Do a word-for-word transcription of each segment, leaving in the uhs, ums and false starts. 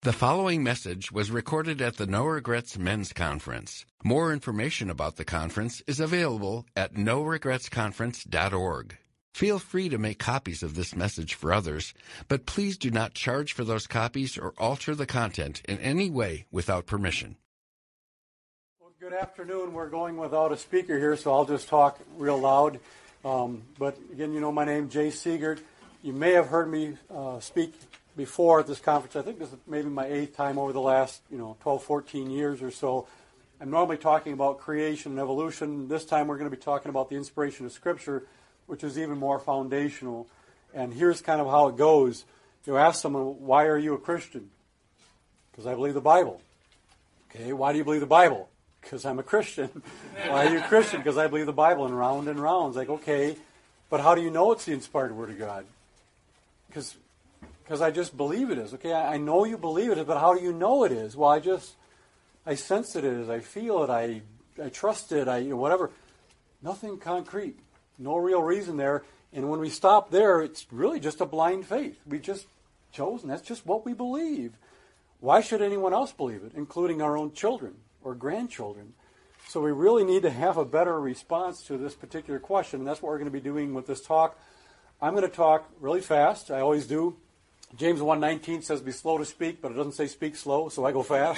The following message was recorded at the No Regrets Men's Conference. More information about the conference is available at no regrets conference dot org. Feel free to make copies of this message for others, but please do not charge for those copies or alter the content in any way without permission. Well, good afternoon. We're going without a speaker here, so I'll just talk real loud. Um, but again, you know my name, Jay Siegert. You may have heard me uh, speak before at this conference. I think this is maybe my eighth time over the last, you know, twelve, fourteen years or so. I'm normally talking about creation and evolution. This time we're going to be talking about the inspiration of Scripture, which is even more foundational. And here's kind of how it goes. You ask someone, why are you a Christian? Because I believe the Bible. Okay, why do you believe the Bible? Because I'm a Christian. Why are you a Christian? Because I believe the Bible, and round and round. It's like, okay, but how do you know it's the inspired Word of God? Because Because I just believe it is. Okay, I, I know you believe it is, but how do you know it is? Well, I just, I sense it is. I feel it. I, I trust it. I, you know, whatever. Nothing concrete. No real reason there. And when we stop there, it's really just a blind faith. We've just chosen. That's just what we believe. Why should anyone else believe it, including our own children or grandchildren? So we really need to have a better response to this particular question, and that's what we're going to be doing with this talk. I'm going to talk really fast. I always do. James one nineteen says be slow to speak, but it doesn't say speak slow, so I go fast.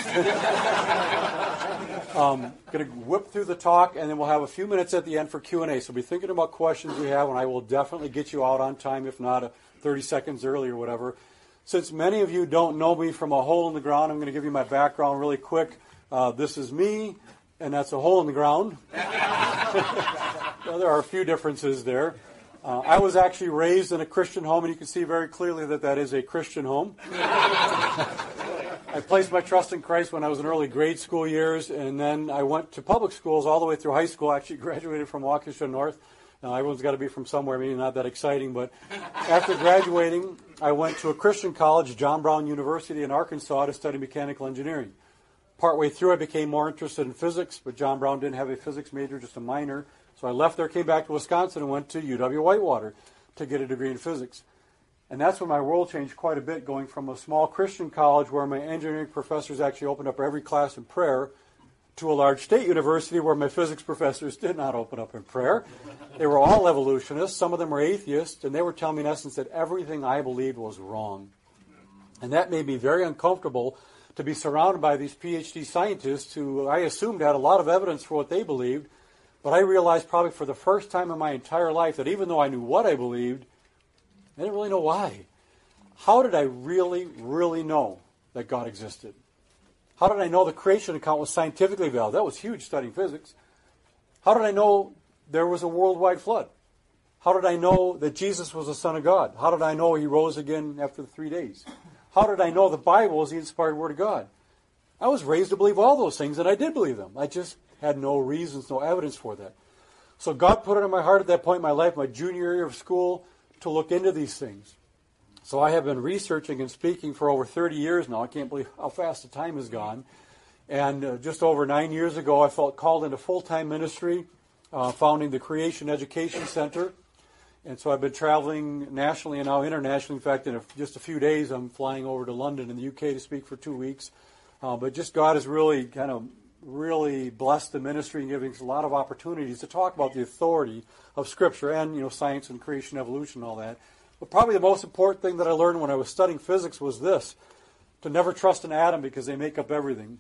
um, going to whip through the talk, and then we'll have a few minutes at the end for Q and A. So be thinking about questions you have, and I will definitely get you out on time, if not uh, thirty seconds early or whatever. Since many of you don't know me from a hole in the ground, I'm going to give you my background really quick. Uh, this is me, and that's a hole in the ground. Well, there are a few differences there. Uh, I was actually raised in a Christian home, and you can see very clearly that that is a Christian home. I placed my trust in Christ when I was in early grade school years, and then I went to public schools all the way through high school. I actually graduated from Waukesha North. Now, everyone's got to be from somewhere, maybe not that exciting, but after graduating, I went to a Christian college, John Brown University in Arkansas, to study mechanical engineering. Partway through, I became more interested in physics, but John Brown didn't have a physics major, just a minor. So I left there, came back to Wisconsin, and went to U W Whitewater to get a degree in physics. And that's when my world changed quite a bit, going from a small Christian college where my engineering professors actually opened up every class in prayer to a large state university where my physics professors did not open up in prayer. They were all evolutionists. Some of them were atheists, and they were telling me in essence that everything I believed was wrong. And that made me very uncomfortable to be surrounded by these P H D scientists who I assumed had a lot of evidence for what they believed. But I realized probably for the first time in my entire life that even though I knew what I believed, I didn't really know why. How did I really, really know that God existed? How did I know the creation account was scientifically valid? That was huge studying physics. How did I know there was a worldwide flood? How did I know that Jesus was the Son of God? How did I know he rose again after the three days? How did I know the Bible is the inspired Word of God? I was raised to believe all those things, and I did believe them. I just had no reasons, no evidence for that. So God put it in my heart at that point in my life, my junior year of school, to look into these things. So I have been researching and speaking for over thirty years now. I can't believe how fast the time has gone. And uh, just over nine years ago, I felt called into full-time ministry, uh, founding the Creation Education Center. And so I've been traveling nationally and now internationally. In fact, in a, just a few days, I'm flying over to London in the U K to speak for two weeks. Uh, but just God has really kind of really blessed the ministry and giving us a lot of opportunities to talk about the authority of Scripture and, you know, science and creation, evolution, and all that. But probably the most important thing that I learned when I was studying physics was this: to never trust an atom because they make up everything.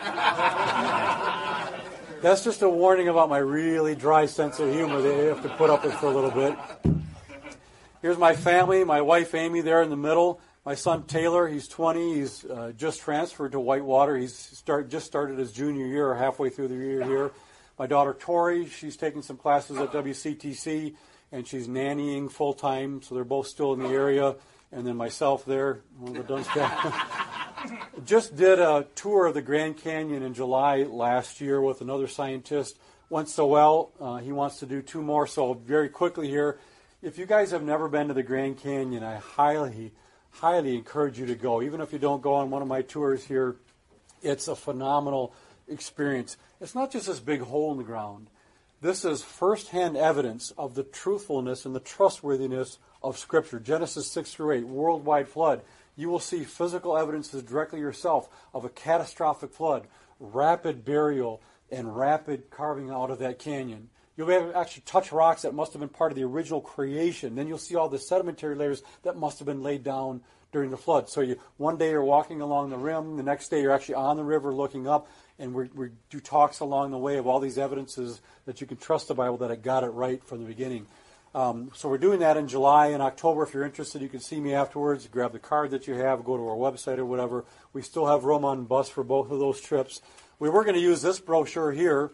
That's just a warning about my really dry sense of humor that you have to put up with for a little bit. Here's my family, my wife Amy there in the middle. My son Taylor, he's twenty. He's uh, just transferred to Whitewater. He's start, just started his junior year, or halfway through the year here. My daughter Tori, she's taking some classes at W C T C, and she's nannying full time. So they're both still in the area. And then myself there, one of the Dunstan. Just did a tour of the Grand Canyon in July last year with another scientist. Went so well, uh, he wants to do two more. So very quickly here, if you guys have never been to the Grand Canyon, I highly highly encourage you to go. Even if you don't go on one of my tours here, it's a phenomenal experience. It's not just this big hole in the ground. This is firsthand evidence of the truthfulness and the trustworthiness of Scripture. Genesis six through eight, worldwide flood. you will see physical evidences directly yourself of a catastrophic flood, rapid burial, and rapid carving out of that canyon. You'll be able to actually touch rocks that must have been part of the original creation. Then you'll see all the sedimentary layers that must have been laid down during the flood. So you one day you're walking along the rim, the next day you're actually on the river looking up, and we we do talks along the way of all these evidences that you can trust the Bible that it got it right from the beginning. Um, so we're doing that in July and October. If you're interested, you can see me afterwards. Grab the card that you have, go to our website or whatever. We still have room on bus for both of those trips. We were going to use this brochure here.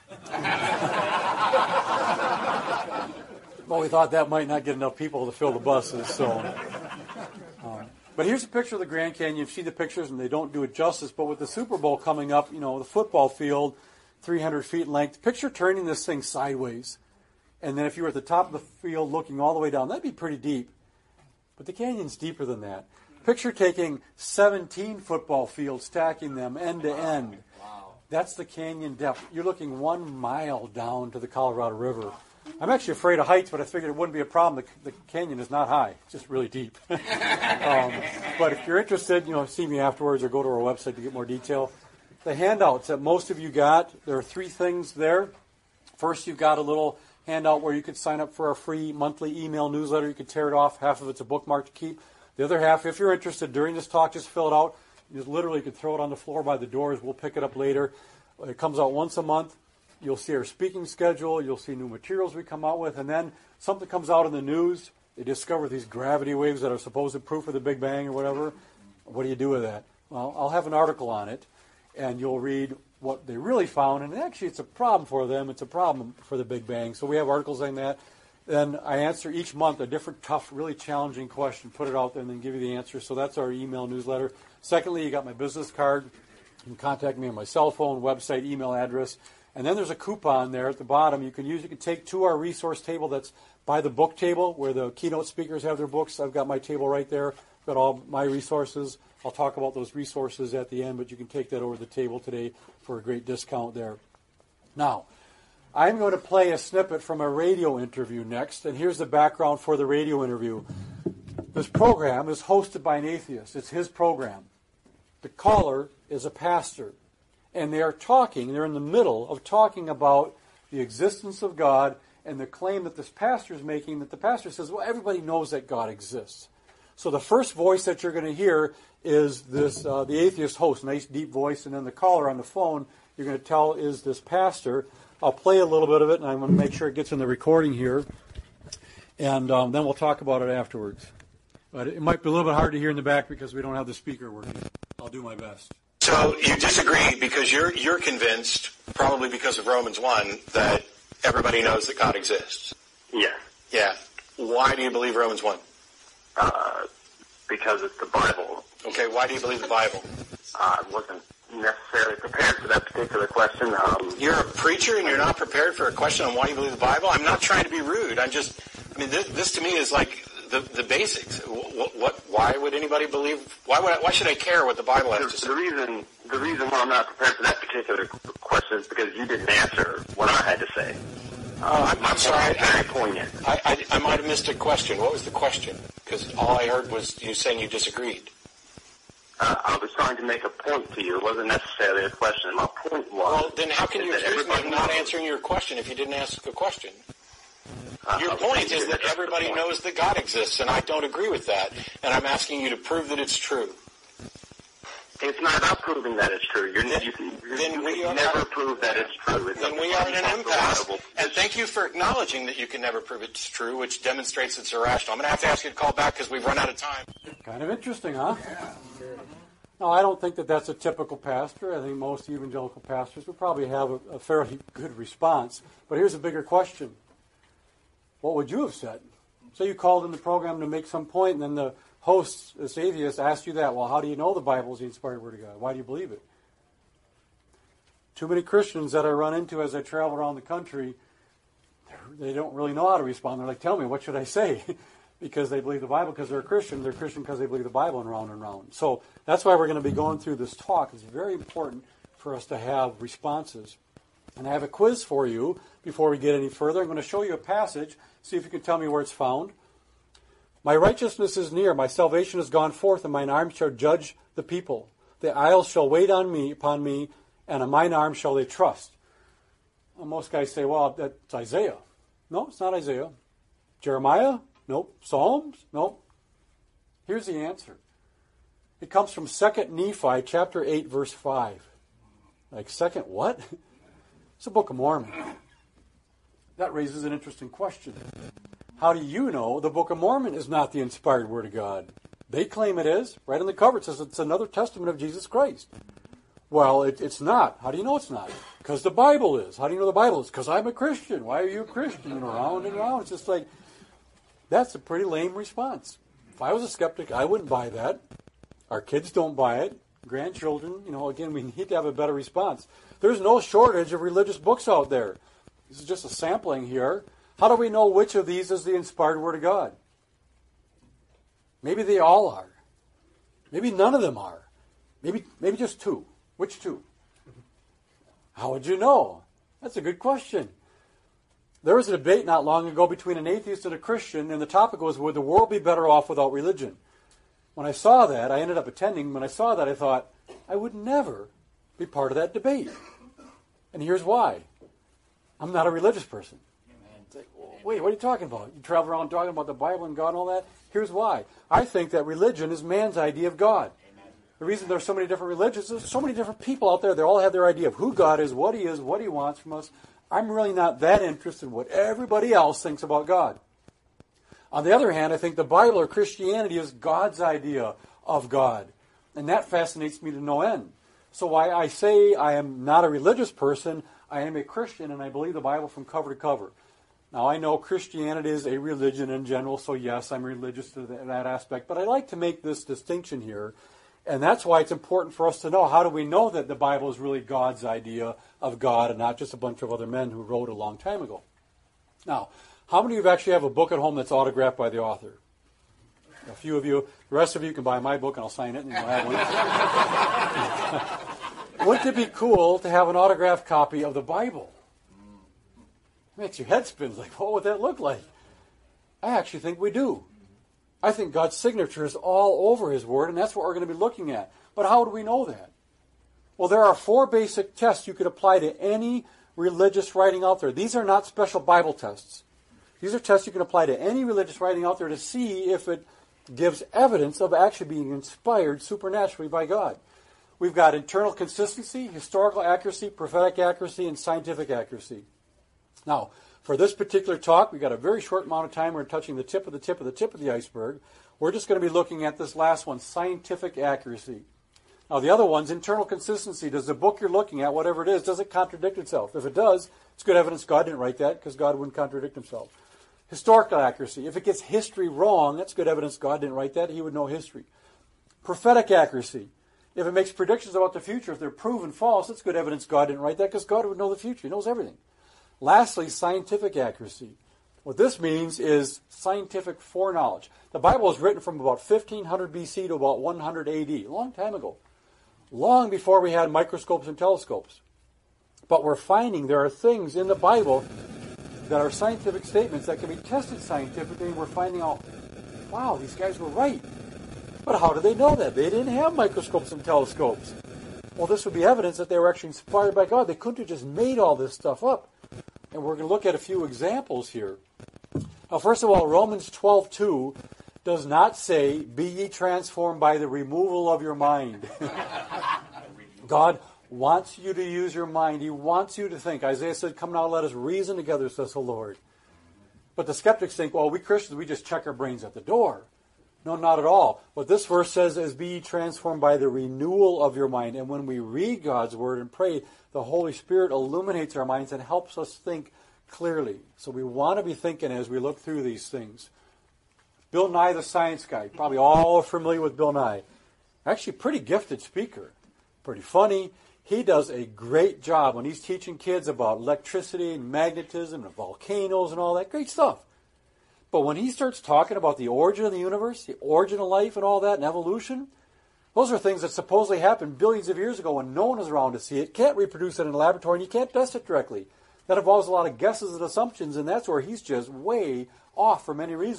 But we thought that might not get enough people to fill the buses. So, um, but here's a picture of the Grand Canyon. You've seen the pictures, and they don't do it justice. But with the Super Bowl coming up, you know, the football field, three hundred feet in length. Picture turning this thing sideways. And then if you were at the top of the field looking all the way down, that'd be pretty deep. But the canyon's deeper than that. Picture taking seventeen football fields, stacking them end to end. Wow. That's the canyon depth. You're looking one mile down to the Colorado River. I'm actually afraid of heights, but I figured it wouldn't be a problem. The, the canyon is not high. It's just really deep. um, but if you're interested, you know, see me afterwards or go to our website to get more detail. The handouts that most of you got, there are three things there. First, you've got a little handout where you could sign up for our free monthly email newsletter. You could tear it off. Half of it's a bookmark to keep. The other half, if you're interested during this talk, just fill it out. You just literally could throw it on the floor by the doors. We'll pick it up later. It comes out once a month. You'll see our speaking schedule. You'll see new materials we come out with. And then something comes out in the news. They discover these gravity waves that are supposed proof of the Big Bang or whatever. What do you do with that? Well, I'll have an article on it, and you'll read what they really found. And actually, it's a problem for them. It's a problem for the Big Bang. So we have articles on that. Then I answer each month a different, tough, really challenging question, put it out there, and then give you the answer. So that's our email newsletter. Secondly, you got my business card. You can contact me on my cell phone, website, email address. And then there's a coupon there at the bottom you can use. You can take to our resource table that's by the book table where the keynote speakers have their books. I've got my table right there. I've got all my resources. I'll talk about those resources at the end, but you can take that over the table today for a great discount there. Now, I'm going to play a snippet from a radio interview next, and here's the background for the radio interview. This program is hosted by an atheist. It's his program. The caller is a pastor, and they are talking, they're in the middle of talking about the existence of God and the claim that this pastor is making, that the pastor says, well, everybody knows that God exists. So the first voice that you're going to hear is this, uh, the atheist host, nice deep voice, and then the caller on the phone, you're going to tell is this pastor. I'll play a little bit of it, and I'm going to make sure it gets in the recording here, and um, then we'll talk about it afterwards. But it might be a little bit hard to hear in the back because we don't have the speaker working. I'll do my best. So you disagree because you're you're convinced, probably because of Romans one, that everybody knows that God exists. Yeah. Yeah. Why do you believe Romans one? Uh, because it's the Bible. Okay, why do you believe the Bible? Uh, I wasn't necessarily prepared for that particular question. Um, You're a preacher and you're not prepared for a question on why you believe the Bible? I'm not trying to be rude. I'm just, I mean, this, this to me is like the, the basics. What, what, why would anybody believe, why would I, why should I care what the Bible has the, to say? the reason, the reason why I'm not prepared for that particular question is because you didn't answer what I had to say. Uh, I'm, I'm sorry. Very poignant. I, I, I might have missed a question. What was the question? Because all I heard was you saying you disagreed. Uh, I was trying to make a point to you. It wasn't necessarily a question. My point was... Well, then how can you accuse me of not knows. answering your question if you didn't ask the question? Uh, your point is that everybody knows that God exists, and I don't agree with that. And I'm asking you to prove that it's true. It's not about proving that it's true. You're, then, you you, then you we can are, never prove that it's true. It's then we are in an impasse. And thank you for acknowledging that you can never prove it's true, which demonstrates it's irrational. I'm going to have to ask you to call back because we've run out of time. Kind of interesting, huh? No, I don't think that that's a typical pastor. I think most evangelical pastors would probably have a, a fairly good response. But here's a bigger question. What would you have said? Say you called in the program to make some point, and then the host, this atheist, asked you that. Well, how do you know the Bible is the inspired Word of God? Why do you believe it? Too many Christians that I run into as I travel around the country, they don't really know how to respond. They're like, tell me, what should I say? Because they believe the Bible because they're a Christian. They're Christian because they believe the Bible, and round and round. So that's why we're going to be going through this talk. It's very important for us to have responses. And I have a quiz for you before we get any further. I'm going to show you a passage, see if you can tell me where it's found. My righteousness is near, my salvation is gone forth, and mine arm shall judge the people. The isles shall wait on me, upon me, and on mine arm shall they trust. Well, most guys say, well, that's Isaiah. No, it's not Isaiah. Jeremiah? Nope. Psalms? Nope. Here's the answer. It comes from Second Nephi, chapter eight, verse five. Like, second what? It's the Book of Mormon. That raises an interesting question. How do you know the Book of Mormon is not the inspired Word of God? They claim it is. Right on the cover it says it's another testament of Jesus Christ. Well, it, it's not. How do you know it's not? Because the Bible is. How do you know the Bible is? Because I'm a Christian. Why are you a Christian? And around and around. It's just like, that's a pretty lame response. If I was a skeptic, I wouldn't buy that. Our kids don't buy it. Grandchildren, you know, again, we need to have a better response. There's no shortage of religious books out there. This is just a sampling here. How do we know which of these is the inspired Word of God? Maybe they all are. Maybe none of them are. Maybe maybe just two. Which two? How would you know? That's a good question. There was a debate not long ago between an atheist and a Christian, and the topic was, would the world be better off without religion? When I saw that, I ended up attending. When I saw that, I thought, I would never be part of that debate. And here's why. I'm not a religious person. Like, wait, what are you talking about? You travel around talking about the Bible and God and all that? Here's why. I think that religion is man's idea of God. Amen. The reason there's so many different religions, there's so many different people out there. They all have their idea of who God is, what He is, what He wants from us. I'm really not that interested in what everybody else thinks about God. On the other hand, I think the Bible or Christianity is God's idea of God. And that fascinates me to no end. So why I say I am not a religious person, I am a Christian, and I believe the Bible from cover to cover. Now, I know Christianity is a religion in general, so yes, I'm religious to that aspect. But I like to make this distinction here, and that's why it's important for us to know, how do we know that the Bible is really God's idea of God and not just a bunch of other men who wrote a long time ago? Now, how many of you actually have a book at home that's autographed by the author? A few of you. The rest of you can buy my book and I'll sign it and you'll have one. Wouldn't it be cool to have an autographed copy of the Bible? It makes your head spin. Like, what would that look like? I actually think we do. I think God's signature is all over His Word, and that's what we're going to be looking at. But how do we know that? Well, there are four basic tests you could apply to any religious writing out there. These are not special Bible tests. These are tests you can apply to any religious writing out there to see if it gives evidence of actually being inspired supernaturally by God. We've got internal consistency, historical accuracy, prophetic accuracy, and scientific accuracy. Now, for this particular talk, we've got a very short amount of time. We're touching the tip of the tip of the tip of the iceberg. We're just going to be looking at this last one, scientific accuracy. Now, the other one's internal consistency. Does the book you're looking at, whatever it is, does it contradict itself? If it does, it's good evidence God didn't write that, because God wouldn't contradict Himself. Historical accuracy. If it gets history wrong, that's good evidence God didn't write that. He would know history. Prophetic accuracy. If it makes predictions about the future, if they're proven false, that's good evidence God didn't write that, because God would know the future. He knows everything. Lastly, scientific accuracy. What this means is scientific foreknowledge. The Bible was written from about fifteen hundred B C to about one hundred A D, a long time ago, long before we had microscopes and telescopes. But we're finding there are things in the Bible that are scientific statements that can be tested scientifically, and we're finding out, wow, these guys were right. But how did they know that? They didn't have microscopes and telescopes. Well, this would be evidence that they were actually inspired by God. They couldn't have just made all this stuff up. And we're going to look at a few examples here. Now, first of all, Romans twelve two does not say, be ye transformed by the removal of your mind. God wants you to use your mind. He wants you to think. Isaiah said, come now, let us reason together, says the Lord. But the skeptics think, well, we Christians, we just check our brains at the door. No, not at all. What this verse says is, be ye transformed by the renewal of your mind. And when we read God's Word and pray, the Holy Spirit illuminates our minds and helps us think clearly. So we want to be thinking as we look through these things. Bill Nye, the science guy. Probably all are familiar with Bill Nye. Actually, pretty gifted speaker. Pretty funny. He does a great job when he's teaching kids about electricity and magnetism and volcanoes and all that. Great stuff. But when he starts talking about the origin of the universe, the origin of life and all that, and evolution, those are things that supposedly happened billions of years ago when no one is around to see it. Can't reproduce it in a laboratory, and you can't test it directly. That involves a lot of guesses and assumptions, and that's where he's just way off for many reasons.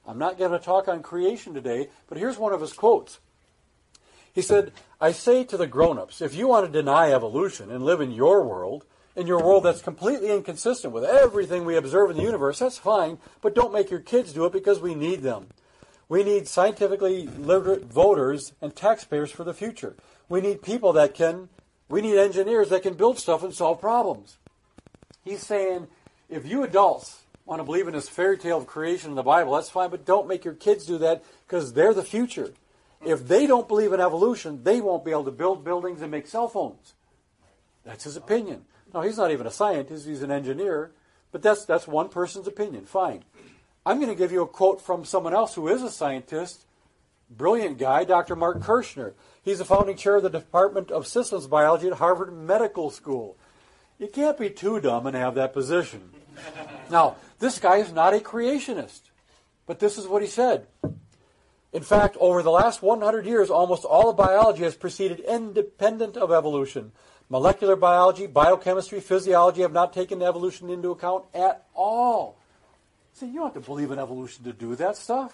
I'm not going to talk on creation today, but here's one of his quotes. He said, I say to the grown-ups, if you want to deny evolution and live in your world, in your world that's completely inconsistent with everything we observe in the universe, that's fine, but don't make your kids do it because we need them. We need scientifically literate voters and taxpayers for the future. We need people that can, we need engineers that can build stuff and solve problems. He's saying, if you adults want to believe in this fairy tale of creation in the Bible, that's fine, but don't make your kids do that because they're the future. If they don't believe in evolution, they won't be able to build buildings and make cell phones. That's his opinion. Now, he's not even a scientist, he's an engineer, but that's that's one person's opinion. Fine. I'm going to give you a quote from someone else who is a scientist, brilliant guy, Doctor Mark Kirshner. He's the founding chair of the Department of Systems Biology at Harvard Medical School. You can't be too dumb and have that position. Now, this guy is not a creationist, but this is what he said. In fact, over the last one hundred years, almost all of biology has proceeded independent of evolution. Molecular biology, biochemistry, physiology have not taken evolution into account at all. See, you don't have to believe in evolution to do that stuff.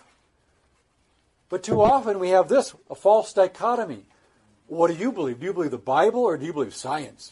But too often we have this, a false dichotomy. What do you believe? Do you believe the Bible or do you believe science?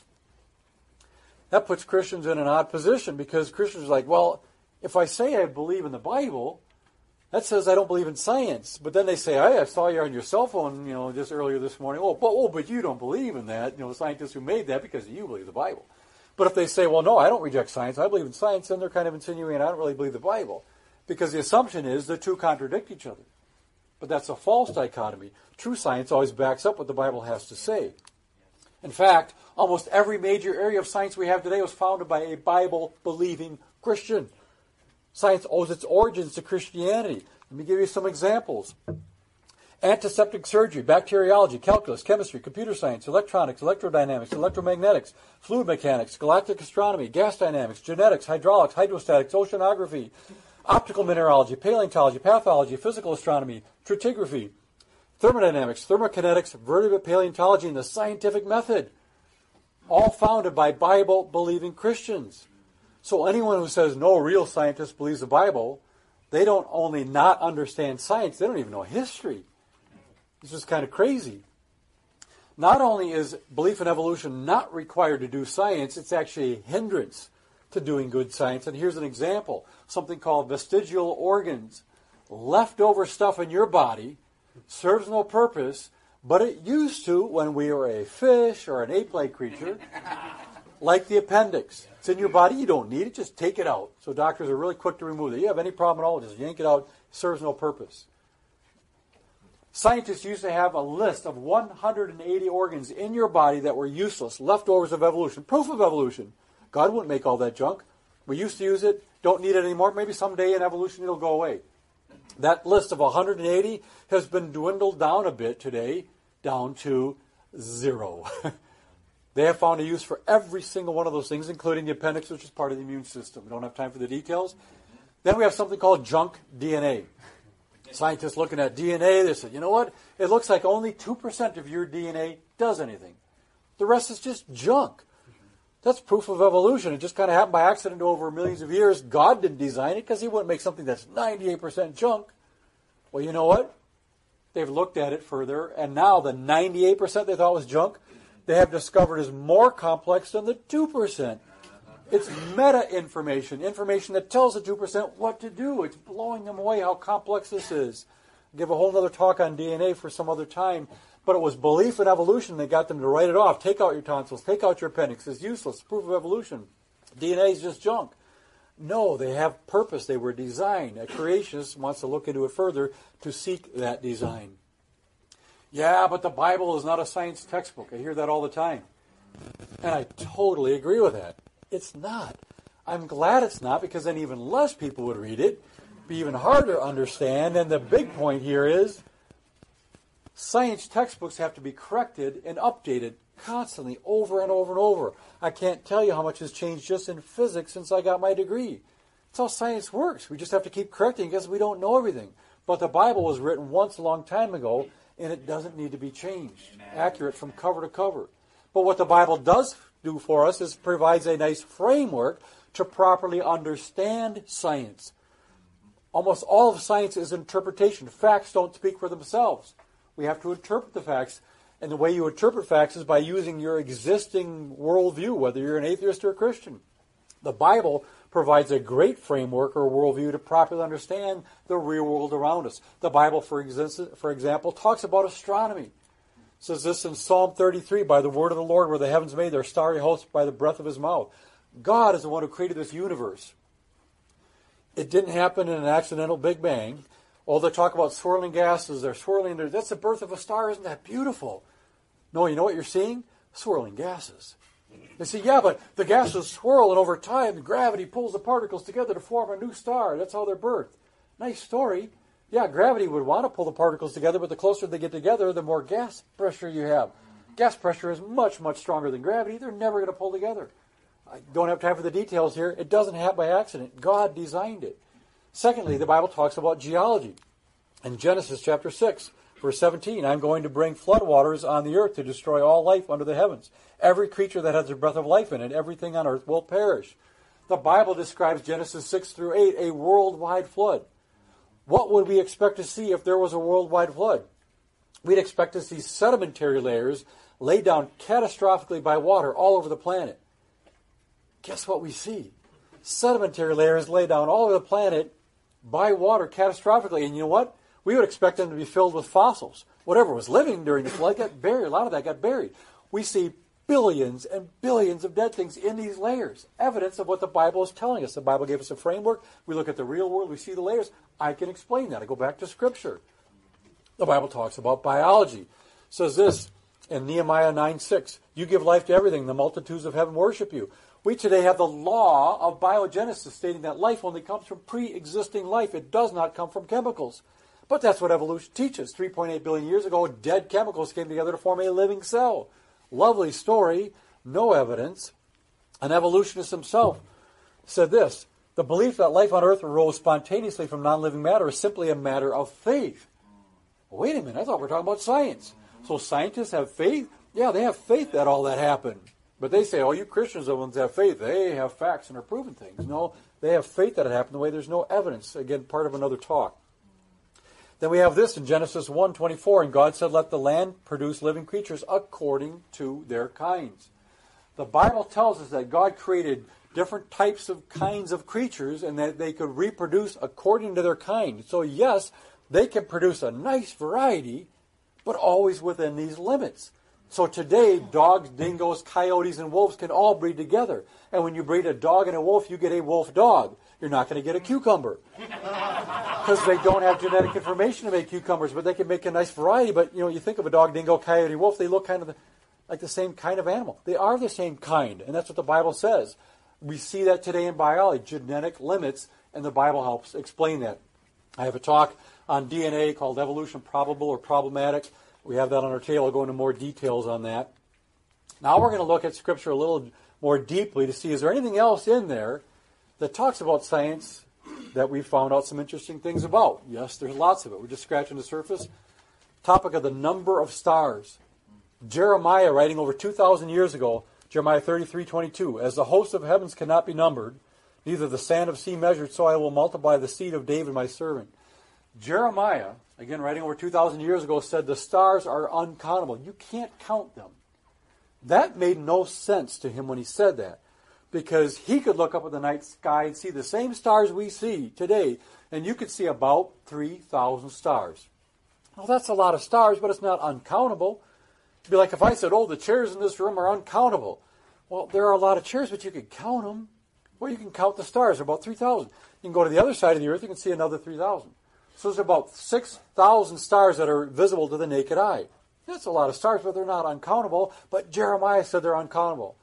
That puts Christians in an odd position because Christians are like, well, if I say I believe in the Bible, that says I don't believe in science. But then they say, hey, I saw you on your cell phone, you know, just earlier this morning. Oh, but, oh, but you don't believe in that. You know, the scientists who made that because you believe the Bible. But if they say, well, no, I don't reject science, I believe in science, then they're kind of insinuating I don't really believe the Bible. Because the assumption is the two contradict each other. But that's a false dichotomy. True science always backs up what the Bible has to say. In fact, almost every major area of science we have today was founded by a Bible-believing Christian. Science owes its origins to Christianity. Let me give you some examples. Antiseptic surgery, bacteriology, calculus, chemistry, computer science, electronics, electrodynamics, electromagnetics, fluid mechanics, galactic astronomy, gas dynamics, genetics, hydraulics, hydrostatics, oceanography, optical mineralogy, paleontology, pathology, physical astronomy, stratigraphy, thermodynamics, thermokinetics, vertebrate paleontology, and the scientific method. All founded by Bible-believing Christians. So anyone who says no real scientist believes the Bible, they don't only not understand science, they don't even know history. It's just kind of crazy. Not only is belief in evolution not required to do science, it's actually a hindrance to doing good science. And here's an example, something called vestigial organs. Leftover stuff in your body serves no purpose, but it used to when we were a fish or an ape-like creature, like the appendix. It's in your body, you don't need it, just take it out. So doctors are really quick to remove it. You have any problem at all, just yank it out, it serves no purpose. Scientists used to have a list of one hundred eighty organs in your body that were useless, leftovers of evolution, proof of evolution. God wouldn't make all that junk. We used to use it, don't need it anymore. Maybe someday in evolution it'll go away. That list of one hundred eighty has been dwindled down a bit today, down to zero. They have found a use for every single one of those things, including the appendix, which is part of the immune system. We don't have time for the details. Then we have something called junk D N A. Scientists looking at D N A, they said, you know what? It looks like only two percent of your D N A does anything. The rest is just junk. That's proof of evolution. It just kind of happened by accident over millions of years. God didn't design it because he wouldn't make something that's ninety-eight percent junk. Well, you know what? They've looked at it further, and now the ninety-eight percent they thought was junk, they have discovered is more complex than the two percent. It's meta-information, information that tells the two percent what to do. It's blowing them away how complex this is. I'll give a whole other talk on D N A for some other time. But it was belief in evolution that got them to write it off. Take out your tonsils. Take out your appendix. It's useless. Proof of evolution. D N A is just junk. No, they have purpose. They were designed. A creationist wants to look into it further to seek that design. Yeah, but the Bible is not a science textbook. I hear that all the time. And I totally agree with that. It's not. I'm glad it's not, because then even less people would read it. It'd be even harder to understand. And the big point here is science textbooks have to be corrected and updated constantly, over and over and over. I can't tell you how much has changed just in physics since I got my degree. That's how science works. We just have to keep correcting because we don't know everything. But the Bible was written once a long time ago, and it doesn't need to be changed. Accurate from cover to cover. But what the Bible does do for us is provides a nice framework to properly understand science. Almost all of science is interpretation. Facts don't speak for themselves. We have to interpret the facts. And the way you interpret facts is by using your existing worldview, whether you're an atheist or a Christian. The Bible provides a great framework or worldview to properly understand the real world around us. The Bible, for example, talks about astronomy. It says this in Psalm thirty-three, by the word of the Lord were the heavens made, their starry hosts by the breath of his mouth. God is the one who created this universe. It didn't happen in an accidental Big Bang. Oh, they talk about swirling gases, they're swirling. They're, that's the birth of a star. Isn't that beautiful? No, you know what you're seeing? Swirling gases. They say, yeah, but the gases swirl, and over time, gravity pulls the particles together to form a new star. That's how they're birthed. Nice story. Yeah, gravity would want to pull the particles together, but the closer they get together, the more gas pressure you have. Gas pressure is much, much stronger than gravity. They're never going to pull together. I don't have time for the details here. It doesn't happen by accident. God designed it. Secondly, the Bible talks about geology. In Genesis chapter six, verse seventeen, I'm going to bring floodwaters on the earth to destroy all life under the heavens. Every creature that has a breath of life in it, everything on earth will perish. The Bible describes Genesis six through eight, a worldwide flood. What would we expect to see if there was a worldwide flood? We'd expect to see sedimentary layers laid down catastrophically by water all over the planet. Guess what we see? Sedimentary layers laid down all over the planet by water catastrophically. And you know what? We would expect them to be filled with fossils. Whatever was living during the flood got buried. A lot of that got buried. We see billions and billions of dead things in these layers. Evidence of what the Bible is telling us. The Bible gave us a framework. We look at the real world. We see the layers. I can explain that. I go back to Scripture. The Bible talks about biology. It says this in Nehemiah nine six. You give life to everything. The multitudes of heaven worship you. We today have the law of biogenesis stating that life only comes from pre-existing life. It does not come from chemicals. But that's what evolution teaches. three point eight billion years ago, dead chemicals came together to form a living cell. Lovely story, no evidence. An evolutionist himself said this, the belief that life on earth arose spontaneously from non-living matter is simply a matter of faith. Wait a minute, I thought we were talking about science. So scientists have faith? Yeah, they have faith that all that happened. But they say, oh, you Christians are the ones that have faith. They have facts and are proving things. No, they have faith that it happened the way there's no evidence. Again, part of another talk. Then we have this in Genesis one twenty-four, and God said, let the land produce living creatures according to their kinds. The Bible tells us that God created different types of kinds of creatures and that they could reproduce according to their kind. So yes, they can produce a nice variety, but always within these limits. So today, dogs, dingoes, coyotes, and wolves can all breed together. And when you breed a dog and a wolf, you get a wolf dog. You're not going to get a cucumber. Because they don't have genetic information to make cucumbers, but they can make a nice variety. But, you know, you think of a dog, dingo, coyote, wolf, they look kind of the, like the same kind of animal. They are the same kind, and that's what the Bible says. We see that today in biology, genetic limits, and the Bible helps explain that. I have a talk on D N A called Evolution Probable or Problematic. We have that on our table. I'll go into more details on that. Now we're going to look at Scripture a little more deeply to see, is there anything else in there that talks about science that we found out some interesting things about? Yes, there's lots of it. We're just scratching the surface. Topic of the number of stars. Jeremiah, writing over two thousand years ago, Jeremiah thirty-three twenty-two, as the hosts of heavens cannot be numbered, neither the sand of sea measured, so I will multiply the seed of David my servant. Jeremiah, again writing over two thousand years ago, said the stars are uncountable. You can't count them. That made no sense to him when he said that, because he could look up at the night sky and see the same stars we see today, and you could see about three thousand stars. Well, that's a lot of stars, but it's not uncountable. It'd be like if I said, oh, the chairs in this room are uncountable. Well, there are a lot of chairs, but you can count them. Well, you can count the stars, about three thousand. You can go to the other side of the earth, you can see another three thousand. So there's about six thousand stars that are visible to the naked eye. That's a lot of stars, but they're not uncountable. But Jeremiah said they're uncountable.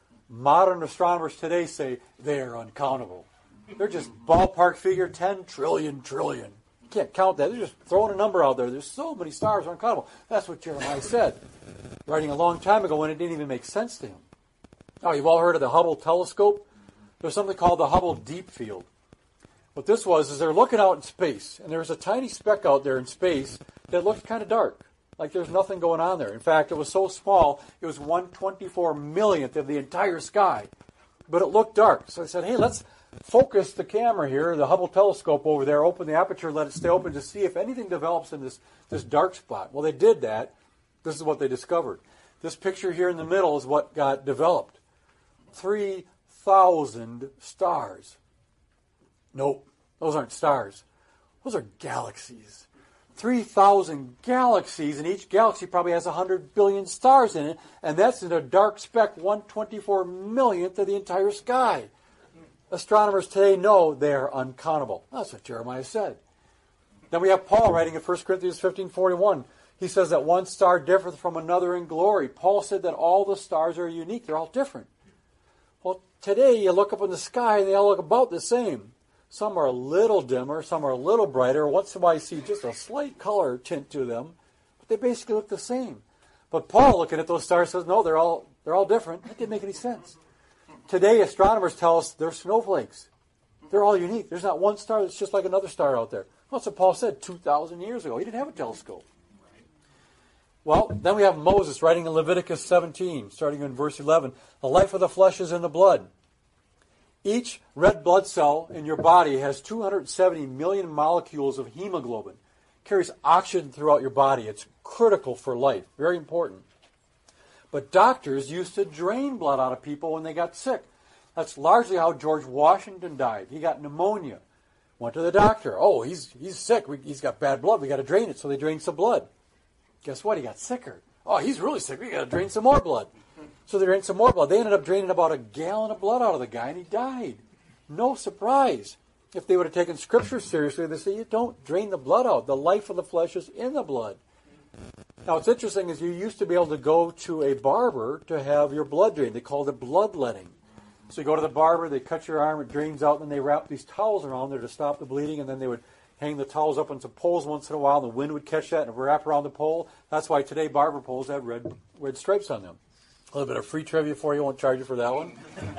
Modern astronomers today say they're uncountable. They're just ballpark figure ten trillion trillion. You can't count that. They're just throwing a number out there. There's so many stars are uncountable. That's what Jeremiah said, writing a long time ago when it didn't even make sense to him. Oh, you've all heard of the Hubble telescope? There's something called the Hubble Deep Field. What this was is they're looking out in space, and there's a tiny speck out there in space that looked kind of dark, like there's nothing going on there. In fact, it was so small, it was one twenty-four millionth of the entire sky, but it looked dark. So I said, hey, let's focus the camera here, the Hubble telescope over there, open the aperture, let it stay open to see if anything develops in this, this dark spot. Well, they did that. This is what they discovered. This picture here in the middle is what got developed. three thousand stars. Nope, those aren't stars. Those are galaxies. three thousand galaxies, and each galaxy probably has one hundred billion stars in it, and that's in a dark speck one twenty-four millionth of the entire sky. Astronomers today know they are uncountable. That's what Jeremiah said. Then we have Paul writing in First Corinthians fifteen forty-one. He says that one star differeth from another in glory. Paul said that all the stars are unique. They're all different. Well, today you look up in the sky and they all look about the same. Some are a little dimmer, some are a little brighter. Once in a while you see just a slight color tint to them, but they basically look the same. But Paul, looking at those stars, says, no, they're all they're all different. That didn't make any sense. Today, astronomers tell us they're snowflakes. They're all unique. There's not one star that's just like another star out there. That's what Paul said two thousand years ago. He didn't have a telescope. Well, then we have Moses writing in Leviticus seventeen, starting in verse eleven. The life of the flesh is in the blood. Each red blood cell in your body has two hundred seventy million molecules of hemoglobin. It carries oxygen throughout your body. It's critical for life. Very important. But doctors used to drain blood out of people when they got sick. That's largely how George Washington died. He got pneumonia. Went to the doctor. Oh, he's he's sick. We, he's got bad blood. We got to drain it. So they drained some blood. Guess what? He got sicker. Oh, he's really sick. We got to drain some more blood. So they drained some more blood. They ended up draining about a gallon of blood out of the guy, and he died. No surprise. If they would have taken Scripture seriously, they say, you don't drain the blood out. The life of the flesh is in the blood. Now, what's interesting is you used to be able to go to a barber to have your blood drained. They called it bloodletting. So you go to the barber, they cut your arm, it drains out, and then they wrap these towels around there to stop the bleeding, and then they would hang the towels up on some poles once in a while, and the wind would catch that and wrap around the pole. That's why today barber poles have red red stripes on them. A little bit of free trivia for you. I won't charge you for that one.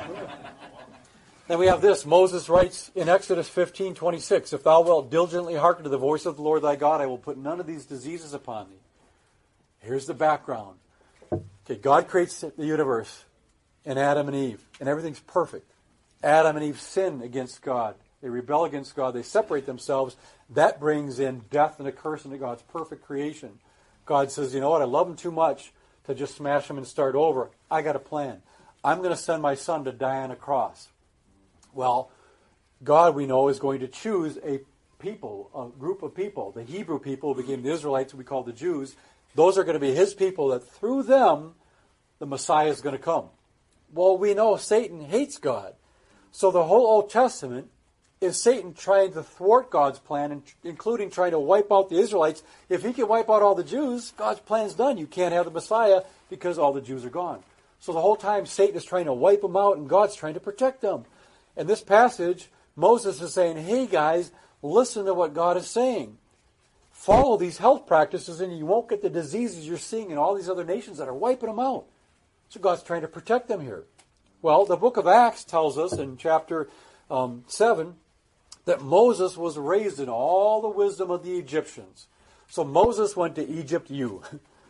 Then we have this. Moses writes in Exodus fifteen twenty-six, if thou wilt diligently hearken to the voice of the Lord thy God, I will put none of these diseases upon thee. Here's the background. Okay, God creates the universe and Adam and Eve, and everything's perfect. Adam and Eve sin against God. They rebel against God. They separate themselves. That brings in death and a curse into God's perfect creation. God says, you know what, I love them too much to just smash them and start over. I got a plan. I'm going to send my son to die on a cross. Well, God, we know, is going to choose a people, a group of people. The Hebrew people became the Israelites, we call the Jews. Those are going to be his people, that through them, the Messiah is going to come. Well, we know Satan hates God. So the whole Old Testament is Satan trying to thwart God's plan, including trying to wipe out the Israelites. If he can wipe out all the Jews, God's plan's done. You can't have the Messiah because all the Jews are gone. So the whole time Satan is trying to wipe them out, and God's trying to protect them. In this passage, Moses is saying, hey guys, listen to what God is saying. Follow these health practices and you won't get the diseases you're seeing in all these other nations that are wiping them out. So God's trying to protect them here. Well, the book of Acts tells us in chapter um, seven that Moses was raised in all the wisdom of the Egyptians. So Moses went to Egypt U.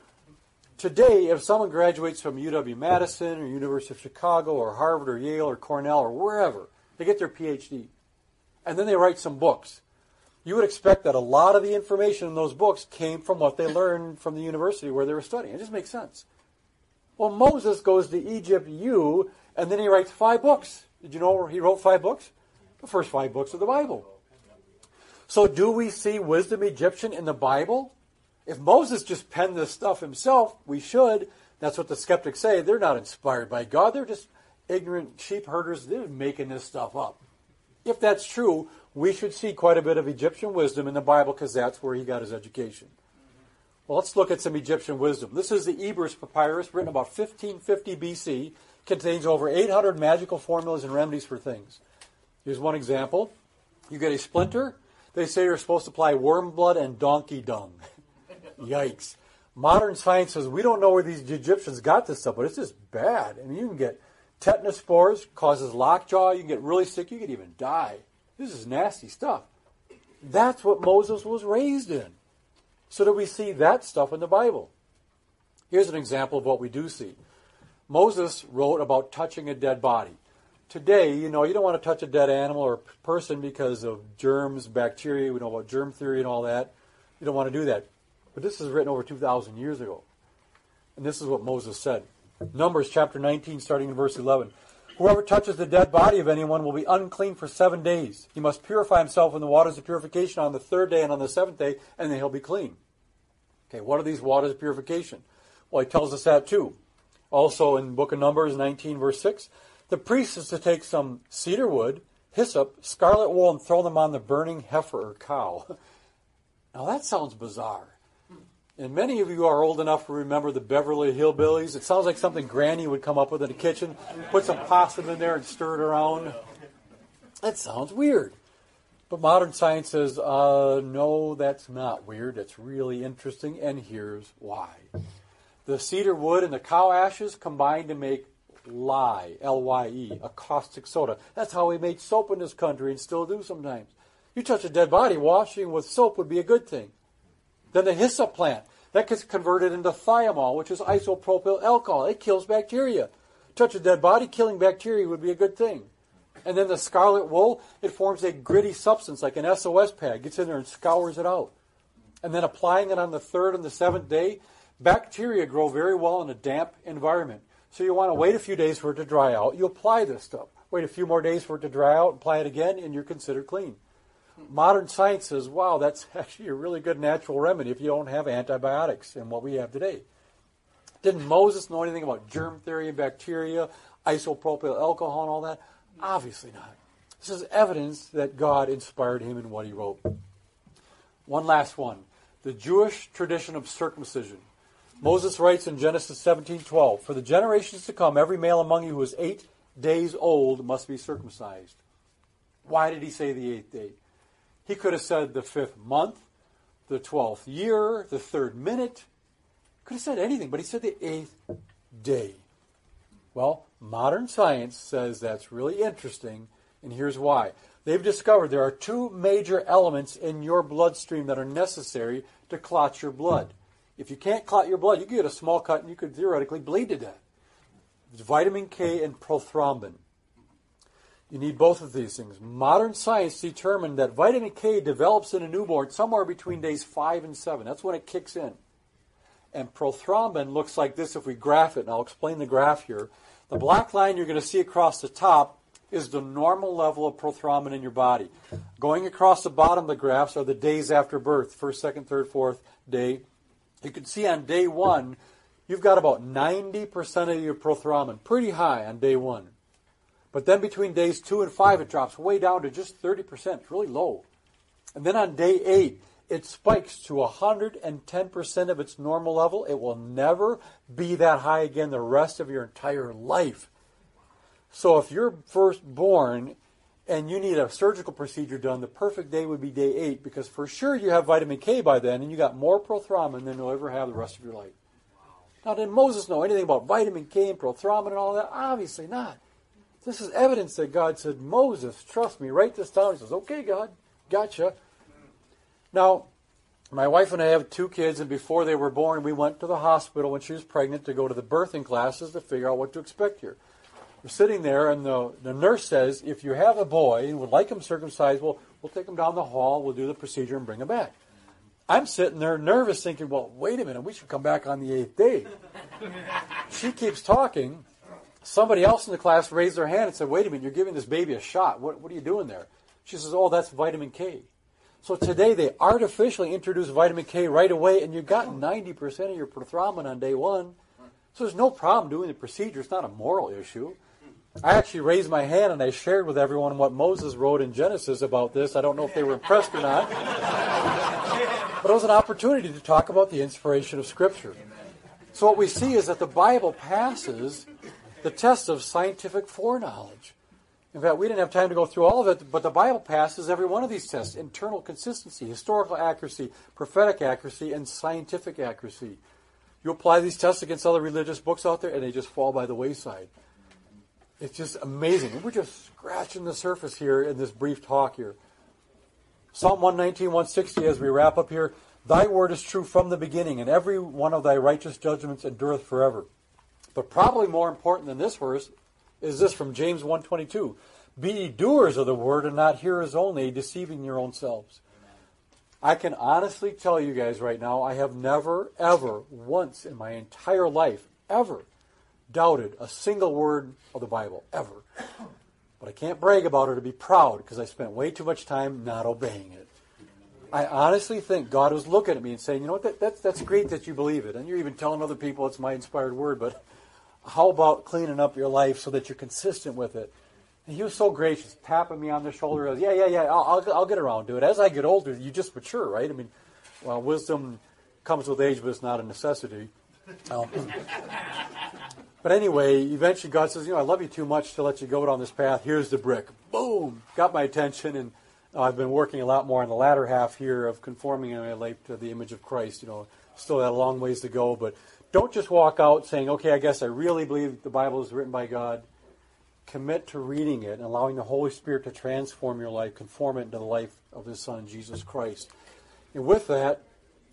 Today, if someone graduates from U W Madison or University of Chicago or Harvard or Yale or Cornell or wherever, they get their P H D. And then they write some books. You would expect that a lot of the information in those books came from what they learned from the university where they were studying. It just makes sense. Well, Moses goes to Egypt U, and then he writes five books. Did you know he wrote five books? The first five books of the Bible. So do we see wisdom Egyptian in the Bible? If Moses just penned this stuff himself, we should. That's what the skeptics say. They're not inspired by God. They're just ignorant sheep herders. They're making this stuff up. If that's true, we should see quite a bit of Egyptian wisdom in the Bible because that's where he got his education. Well, let's look at some Egyptian wisdom. This is the Ebers Papyrus, written about fifteen fifty B C. Contains over eight hundred magical formulas and remedies for things. Here's one example. You get a splinter. They say you're supposed to apply worm blood and donkey dung. Yikes. Modern science says we don't know where these Egyptians got this stuff, but it's just bad. I mean, you can get tetanus spores, causes lockjaw, you can get really sick, you could even die. This is nasty stuff. That's what Moses was raised in. So do we see that stuff in the Bible? Here's an example of what we do see. Moses wrote about touching a dead body. today, you know, you don't want to touch a dead animal or person because of germs, bacteria. We know about germ theory and all that. You don't want to do that. But this is written over two thousand years ago. And this is what Moses said. Numbers chapter nineteen, starting in verse eleven. Whoever touches the dead body of anyone will be unclean for seven days. He must purify himself in the waters of purification on the third day and on the seventh day, and then he'll be clean. Okay, what are these waters of purification? Well, he tells us that too. Also in the book of Numbers nineteen, verse six, the priest is to take some cedar wood, hyssop, scarlet wool, and throw them on the burning heifer or cow. Now that sounds bizarre. And many of you are old enough to remember the Beverly Hillbillies. It sounds like something Granny would come up with in the kitchen, put some possum in there and stir it around. That sounds weird. But modern science says, uh, no, that's not weird. It's really interesting, and here's why. The cedar wood and the cow ashes combine to make lye, L Y E, a caustic soda. That's how we made soap in this country and still do sometimes. You touch a dead body, washing with soap would be a good thing. Then the hyssop plant, that gets converted into thiamol, which is isopropyl alcohol. It kills bacteria. Touch a dead body, killing bacteria would be a good thing. And then the scarlet wool, it forms a gritty substance like an S O S pad, gets in there and scours it out. And then applying it on the third and the seventh day, bacteria grow very well in a damp environment. So you want to wait a few days for it to dry out. You apply this stuff. Wait a few more days for it to dry out, apply it again, and you're considered clean. Modern science says, wow, that's actually a really good natural remedy if you don't have antibiotics in what we have today. Didn't Moses know anything about germ theory and bacteria, isopropyl alcohol and all that? Obviously not. This is evidence that God inspired him in what he wrote. One last one. The Jewish tradition of circumcision. Moses writes in Genesis seventeen twelve, for the generations to come, every male among you who is eight days old must be circumcised. Why did he say the eighth day? He could have said the fifth month, the twelfth year, the third minute. Could have said anything, but he said the eighth day. Well, modern science says that's really interesting, and here's why. They've discovered there are two major elements in your bloodstream that are necessary to clot your blood. If you can't clot your blood, you could get a small cut and you could theoretically bleed to death. It's vitamin K and prothrombin. You need both of these things. Modern science determined that vitamin K develops in a newborn somewhere between days five and seven. That's when it kicks in. And prothrombin looks like this if we graph it, and I'll explain the graph here. The black line you're going to see across the top is the normal level of prothrombin in your body. Going across the bottom of the graphs are the days after birth, first, second, third, fourth day. You can see on day one, you've got about ninety percent of your prothrombin, pretty high on day one. But then between days two and five, it drops way down to just thirty percent. It's really low. And then on day eight, it spikes to one hundred ten percent of its normal level. It will never be that high again the rest of your entire life. So if you're first born and you need a surgical procedure done, the perfect day would be day eight, because for sure you have vitamin K by then, and you got more prothrombin than you'll ever have the rest of your life. Now, did Moses know anything about vitamin K and prothrombin and all that? Obviously not. This is evidence that God said, Moses, trust me, write this down. He says, okay, God, gotcha. Now, my wife and I have two kids, and before they were born, we went to the hospital when she was pregnant to go to the birthing classes to figure out what to expect here. We're sitting there, and the, the nurse says, if you have a boy and would like him circumcised, well, we'll take him down the hall, we'll do the procedure, and bring him back. I'm sitting there nervous thinking, well, wait a minute, we should come back on the eighth day. She keeps talking. Somebody else in the class raised their hand and said, wait a minute, you're giving this baby a shot. What, what are you doing there? She says, oh, that's vitamin K. So today they artificially introduce vitamin K right away, and you got ninety percent of your prothrombin on day one. So there's no problem doing the procedure. It's not a moral issue. I actually raised my hand and I shared with everyone what Moses wrote in Genesis about this. I don't know if they were impressed or not. But it was an opportunity to talk about the inspiration of Scripture. So what we see is that the Bible passes the test of scientific foreknowledge. In fact, we didn't have time to go through all of it, but the Bible passes every one of these tests: internal consistency, historical accuracy, prophetic accuracy, and scientific accuracy. You apply these tests against other religious books out there, and they just fall by the wayside. It's just amazing. We're just scratching the surface here in this brief talk here. Psalm one nineteen, one sixty, as we wrap up here, thy word is true from the beginning, and every one of thy righteous judgments endureth forever. But probably more important than this verse is this from James one twenty-two. Be ye doers of the word and not hearers only, deceiving your own selves. I can honestly tell you guys right now, I have never, ever, once in my entire life, ever doubted a single word of the Bible, ever. But I can't brag about it or be proud because I spent way too much time not obeying it. I honestly think God was looking at me and saying, you know what, that, that's, that's great that you believe it. And you're even telling other people it's my inspired word, but how about cleaning up your life so that you're consistent with it? And he was so gracious, tapping me on the shoulder. Was, yeah, yeah, yeah, I'll, I'll, I'll get around to it. As I get older, you just mature, right? I mean, well, wisdom comes with age, but it's not a necessity. Um, but anyway, eventually God says, you know, I love you too much to let you go down this path. Here's the brick. Boom! Got my attention, and uh, I've been working a lot more on the latter half here of conforming my life to the image of Christ. You know, still got a long ways to go, but don't just walk out saying, okay, I guess I really believe the Bible is written by God. Commit to reading it and allowing the Holy Spirit to transform your life, conform it into the life of His Son, Jesus Christ. And with that,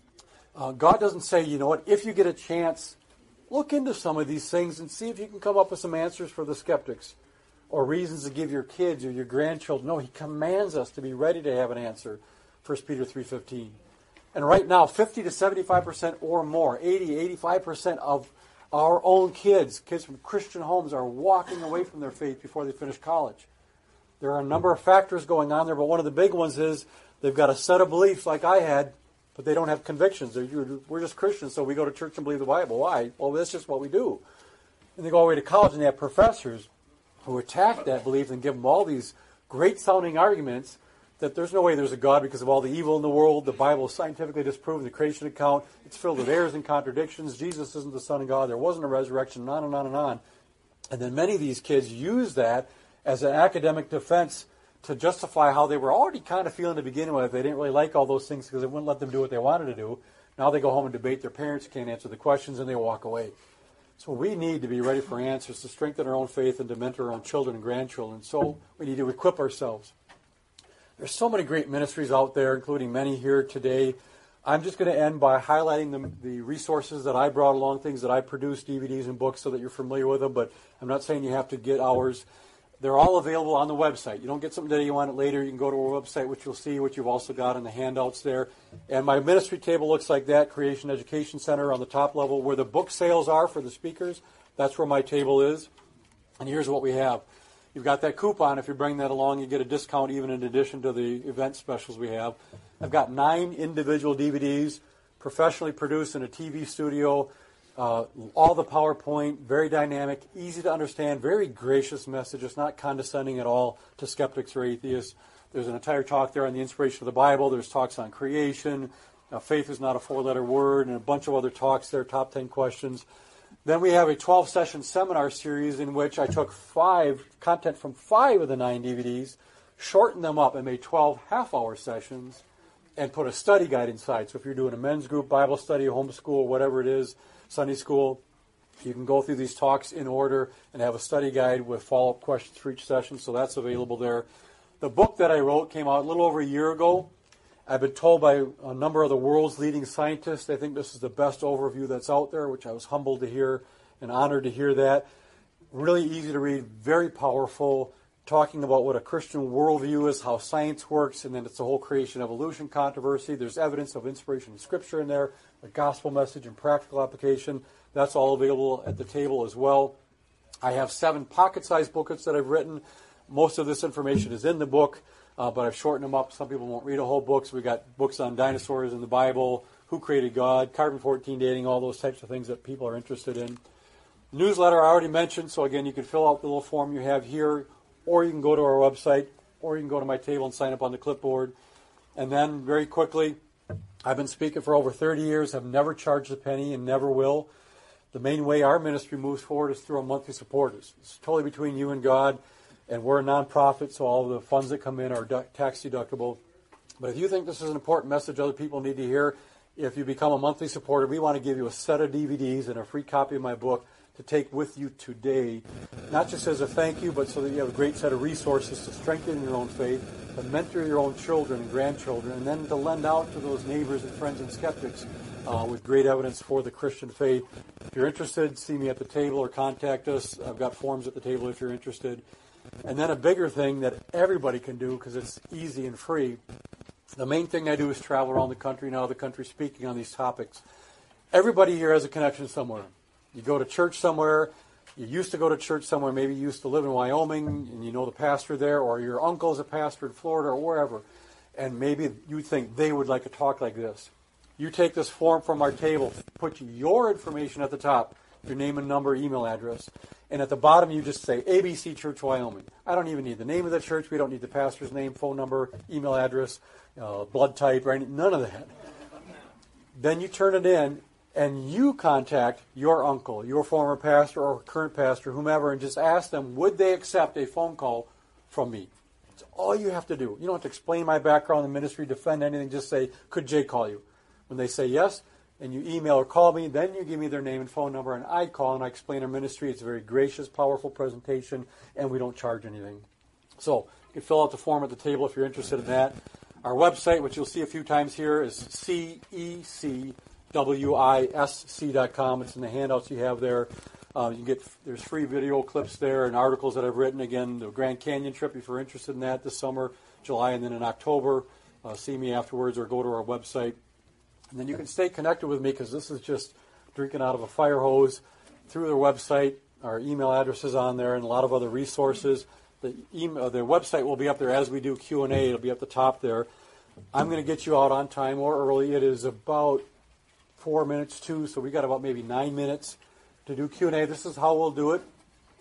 uh, God doesn't say, you know what, if you get a chance, look into some of these things and see if you can come up with some answers for the skeptics or reasons to give your kids or your grandchildren. No, He commands us to be ready to have an answer, First Peter three fifteen. And right now, fifty to seventy-five percent or more, eighty, eighty-five percent of our own kids, kids from Christian homes, are walking away from their faith before they finish college. There are a number of factors going on there, but one of the big ones is they've got a set of beliefs like I had, but they don't have convictions. They're, we're just Christians, so we go to church and believe the Bible. Why? Well, that's just what we do. And they go away to college and they have professors who attack that belief and give them all these great-sounding arguments that there's no way there's a God because of all the evil in the world. The Bible is scientifically disproven, the creation account. It's filled with errors and contradictions. Jesus isn't the Son of God. There wasn't a resurrection, and on and on and on. And then many of these kids use that as an academic defense to justify how they were already kind of feeling to begin with. They didn't really like all those things because it wouldn't let them do what they wanted to do. Now they go home and debate their parents, can't answer the questions, and they walk away. So we need to be ready for answers to strengthen our own faith and to mentor our own children and grandchildren. So we need to equip ourselves. There's so many great ministries out there, including many here today. I'm just going to end by highlighting the, the resources that I brought along, things that I produced, D V Ds and books, so that you're familiar with them, but I'm not saying you have to get ours. They're all available on the website. You don't get something today, you want it later, you can go to our website, which you'll see, which you've also got in the handouts there. And my ministry table looks like that, Creation Education Center on the top level, where the book sales are for the speakers. That's where my table is. And here's what we have. You've got that coupon. If you bring that along, you get a discount even in addition to the event specials we have. I've got nine individual D V Ds, professionally produced in a T V studio, uh, all the PowerPoint, very dynamic, easy to understand, very gracious message. It's not condescending at all to skeptics or atheists. There's an entire talk there on the inspiration of the Bible. There's talks on creation. Uh, faith is not a four-letter word, and a bunch of other talks there, top ten questions. Then we have a twelve-session seminar series in which I took five, content from five of the nine D V Ds, shortened them up and made twelve half-hour sessions, and put a study guide inside. So if you're doing a men's group, Bible study, homeschool, whatever it is, Sunday school, you can go through these talks in order and have a study guide with follow-up questions for each session, so that's available there. The book that I wrote came out a little over a year ago. I've been told by a number of the world's leading scientists they think this is the best overview that's out there, which I was humbled to hear and honored to hear that. Really easy to read, very powerful, talking about what a Christian worldview is, how science works, and then it's the whole creation evolution controversy. There's evidence of inspiration in Scripture in there, the gospel message and practical application. That's all available at the table as well. I have seven pocket-sized booklets that I've written. Most of this information is in the book. Uh, but I've shortened them up. Some people won't read a whole book. So we got books on dinosaurs in the Bible, who created God, carbon fourteen dating, all those types of things that people are interested in. Newsletter I already mentioned. So again, you can fill out the little form you have here, or you can go to our website, or you can go to my table and sign up on the clipboard. And then very quickly, I've been speaking for over thirty years. I've never charged a penny and never will. The main way our ministry moves forward is through our monthly supporters. It's totally between you and God. And we're a nonprofit, so all of the funds that come in are tax deductible. But if you think this is an important message other people need to hear, if you become a monthly supporter, we want to give you a set of D V Ds and a free copy of my book to take with you today, not just as a thank you, but so that you have a great set of resources to strengthen your own faith, to mentor your own children and grandchildren, and then to lend out to those neighbors and friends and skeptics uh, with great evidence for the Christian faith. If you're interested, see me at the table or contact us. I've got forms at the table if you're interested. And then a bigger thing that everybody can do because it's easy and free. The main thing I do is travel around the country and out of the country speaking on these topics. Everybody here has a connection somewhere. You go to church somewhere. You used to go to church somewhere. Maybe you used to live in Wyoming and you know the pastor there, or your uncle's a pastor in Florida or wherever. And maybe you think they would like a talk like this. You take this form from our table, put your information at the top, your name and number, email address. And at the bottom, you just say A B C Church Wyoming. I don't even need the name of the church. We don't need the pastor's name, phone number, email address, uh, blood type, or any, none of that. Then you turn it in, and you contact your uncle, your former pastor or current pastor, whomever, and just ask them, would they accept a phone call from me? That's all you have to do. You don't have to explain my background in the ministry, defend anything. Just say, could Jay call you? When they say yes, and you email or call me, then you give me their name and phone number, and I call and I explain our ministry. It's a very gracious, powerful presentation, and we don't charge anything. So you can fill out the form at the table if you're interested in that. Our website, which you'll see a few times here, is C E C W I S C dot com. It's in the handouts you have there. Uh, you can get there's free video clips there and articles that I've written. Again, the Grand Canyon trip, if you're interested in that this summer, July, and then in October. Uh, see me afterwards or go to our website. And then you can stay connected with me because this is just drinking out of a fire hose through their website. Our email address is on there and a lot of other resources. The email, the website will be up there as we do Q and A. It'll be at the top there. I'm going to get you out on time or early. It is about four minutes to, so we got about maybe nine minutes to do Q and A. This is how we'll do it.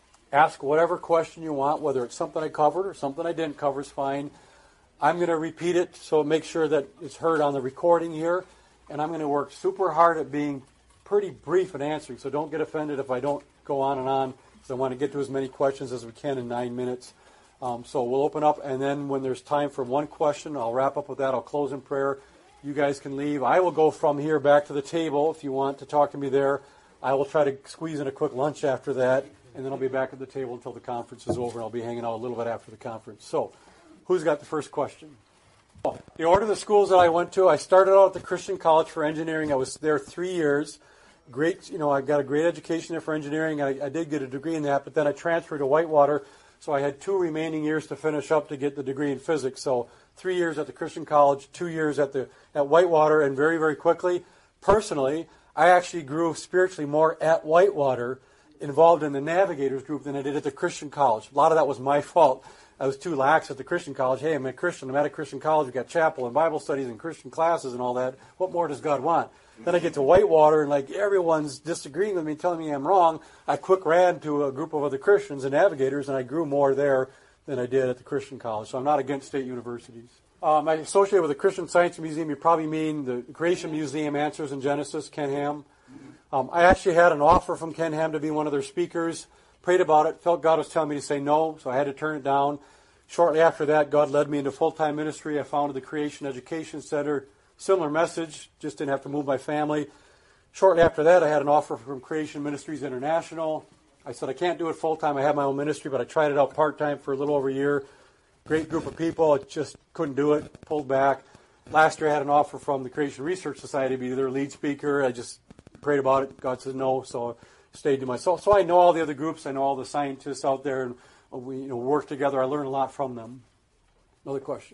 Ask whatever question you want, whether it's something I covered or something I didn't cover is fine. I'm going to repeat it, so make sure that it's heard on the recording here. And I'm going to work super hard at being pretty brief in answering, so don't get offended if I don't go on and on, because I want to get to as many questions as we can in nine minutes. Um, so we'll open up, and then when there's time for one question, I'll wrap up with that. I'll close in prayer. You guys can leave. I will go from here back to the table if you want to talk to me there. I will try to squeeze in a quick lunch after that, and then I'll be back at the table until the conference is over, and I'll be hanging out a little bit after the conference. So who's got the first question? The order of the schools that I went to, I started out at the Christian College for Engineering. I was there three years. Great, you know, I got a great education there for engineering. I, I did get a degree in that, but then I transferred to Whitewater, so I had two remaining years to finish up to get the degree in physics. So three years at the Christian College, two years at the at Whitewater, and very, very quickly, personally, I actually grew spiritually more at Whitewater, involved in the Navigators group, than I did at the Christian College. A lot of that was my fault. I was too lax at the Christian college. Hey, I'm a Christian. I'm at a Christian college. We've got chapel and Bible studies and Christian classes and all that. What more does God want? Then I get to Whitewater, and like everyone's disagreeing with me, telling me I'm wrong. I quick ran to a group of other Christians and Navigators, and I grew more there than I did at the Christian college. So I'm not against state universities. Um, I associate with the Christian Science Museum. You probably mean the Creation Museum, Answers in Genesis, Ken Ham. Um, I actually had an offer from Ken Ham to be one of their speakers. Prayed about it, felt God was telling me to say no, so I had to turn it down. Shortly after that, God led me into full-time ministry. I founded the Creation Education Center. Similar message, just didn't have to move my family. Shortly after that, I had an offer from Creation Ministries International. I said, I can't do it full-time. I have my own ministry, but I tried it out part-time for a little over a year. Great group of people. I just couldn't do it, pulled back. Last year, I had an offer from the Creation Research Society to be their lead speaker. I just prayed about it. God said no, so I stayed to myself. So I know all the other groups. I know all the scientists out there, and we you know, work together. I learn a lot from them. Another question.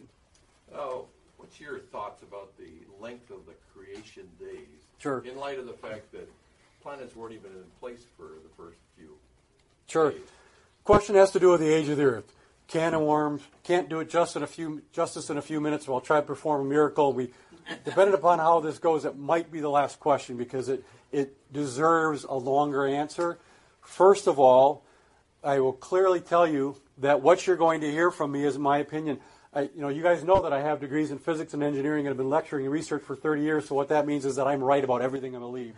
Oh, what's your thoughts about the length of the creation days? Sure. In light of the fact that planets weren't even in place for the first few Sure. days. Question has to do with the age of the earth. Can of worms. Can't do it just in a few, justice in a few minutes. So I'll try to perform a miracle. We, depending upon how this goes, it might be the last question because it, it deserves a longer answer. First of all, I will clearly tell you that what you're going to hear from me is my opinion. I, you know, you guys know that I have degrees in physics and engineering and have been lecturing and research for thirty years, so what that means is that I'm right about everything I believe.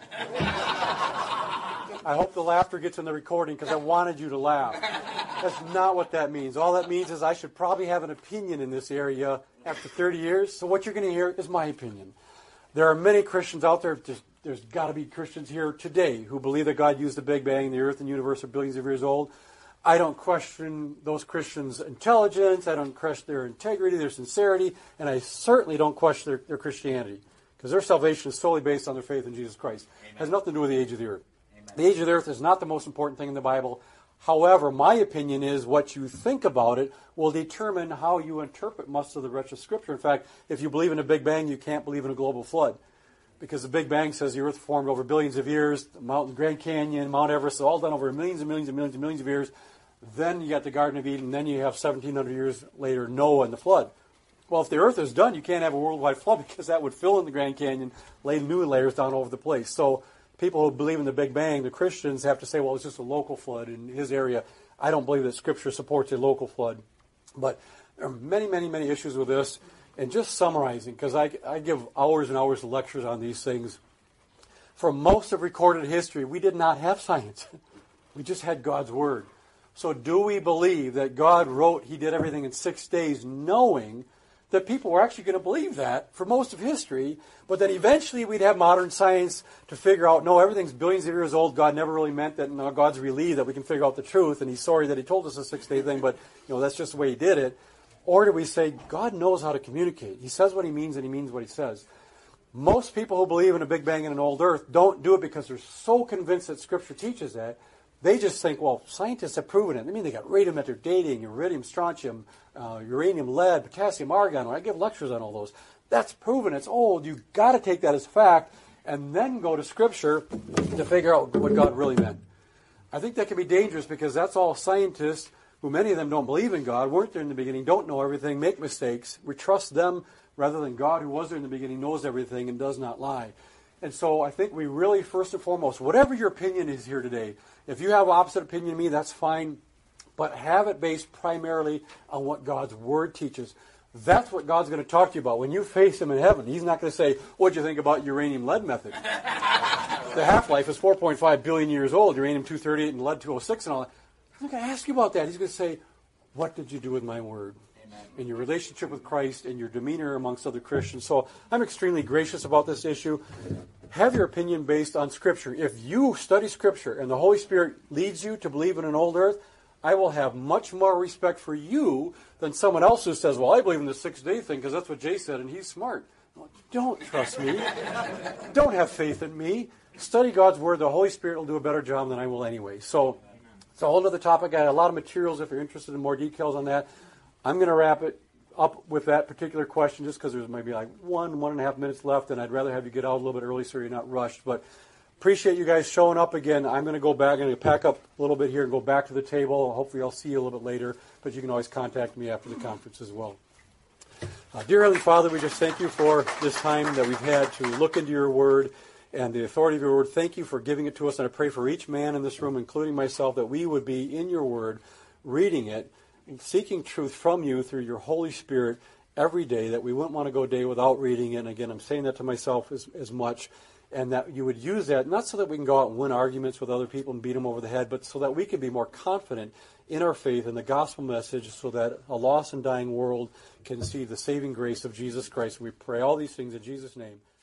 I hope the laughter gets in the recording because I wanted you to laugh. That's not what that means. All that means is I should probably have an opinion in this area after thirty years, so what you're going to hear is my opinion. There are many Christians out there, there's, there's got to be Christians here today who believe that God used the Big Bang, the earth and universe are billions of years old. I don't question those Christians' intelligence. I don't question their integrity, their sincerity, and I certainly don't question their, their Christianity. because their salvation is solely based on their faith in Jesus Christ. Amen. It has nothing to do with the age of the earth. Amen. The age of the earth is not the most important thing in the Bible. However, my opinion is what you think about it will determine how you interpret most of the rest of Scripture. In fact, if you believe in a Big Bang, you can't believe in a global flood. Because the Big Bang says the earth formed over billions of years, the mountain, Grand Canyon, Mount Everest, all done over millions and millions and millions and millions of years. Then you got the Garden of Eden, then you have seventeen hundred years later, Noah and the flood. Well, if the earth is done, you can't have a worldwide flood because that would fill in the Grand Canyon, lay new layers down all over the place. So people who believe in the Big Bang, the Christians, have to say, well, it's just a local flood in his area. I don't believe that Scripture supports a local flood. But there are many, many, many issues with this. And just summarizing, because I, I give hours and hours of lectures on these things. For most of recorded history, we did not have science. We just had God's Word. So do we believe that God wrote, He did everything in six days, knowing that people were actually going to believe that for most of history, but then eventually we'd have modern science to figure out, no, everything's billions of years old. God never really meant that. No, God's relieved that we can figure out the truth, and He's sorry that He told us a six-day thing, but you know that's just the way He did it. Or do we say, God knows how to communicate. He says what He means, and He means what He says. Most people who believe in a Big Bang and an old Earth don't do it because they're so convinced that Scripture teaches that. They just think, well, scientists have proven it. I mean, they got radium that they're dating, iridium, strontium, uh, uranium, lead, potassium, argon. I give lectures on all those. That's proven. It's old. You've got to take that as fact and then go to Scripture to figure out what God really meant. I think that can be dangerous because that's all scientists, who many of them don't believe in God, weren't there in the beginning, don't know everything, make mistakes. We trust them rather than God, who was there in the beginning, knows everything and does not lie. And so I think we really, first and foremost, whatever your opinion is here today, if you have opposite opinion to me, that's fine, but have it based primarily on what God's Word teaches. That's what God's going to talk to you about. When you face Him in heaven, He's not going to say, what'd you think about uranium lead method? The half-life is four point five billion years old, uranium two thirty-eight and lead two oh six and all that. He's not going to ask you about that. He's going to say, what did you do with my Word? Amen. In your relationship with Christ and your demeanor amongst other Christians. So I'm extremely gracious about this issue. Have your opinion based on Scripture. If you study Scripture and the Holy Spirit leads you to believe in an old earth, I will have much more respect for you than someone else who says, well, I believe in the six-day thing because that's what Jay said and he's smart. Well, don't trust me. Don't have faith in me. Study God's Word. The Holy Spirit will do a better job than I will anyway. So it's a whole other topic. I got a lot of materials if you're interested in more details on that. I'm going to wrap it up with that particular question just because there's maybe like one, one and a half minutes left, and I'd rather have you get out a little bit early so you're not rushed. But appreciate you guys showing up again. I'm going to go back. I'm going to pack up a little bit here and go back to the table. Hopefully I'll see you a little bit later, but you can always contact me after the conference as well. Uh, dear Heavenly Father, we just thank you for this time that we've had to look into your Word and the authority of your Word. Thank you for giving it to us, and I pray for each man in this room, including myself, that we would be in your Word, reading it, seeking truth from you through your Holy Spirit every day, that we wouldn't want to go a day without reading it. And again, I'm saying that to myself as, as much, and that you would use that, not so that we can go out and win arguments with other people and beat them over the head, but so that we can be more confident in our faith and the gospel message, so that a lost and dying world can see the saving grace of Jesus Christ. We pray all these things in Jesus' name.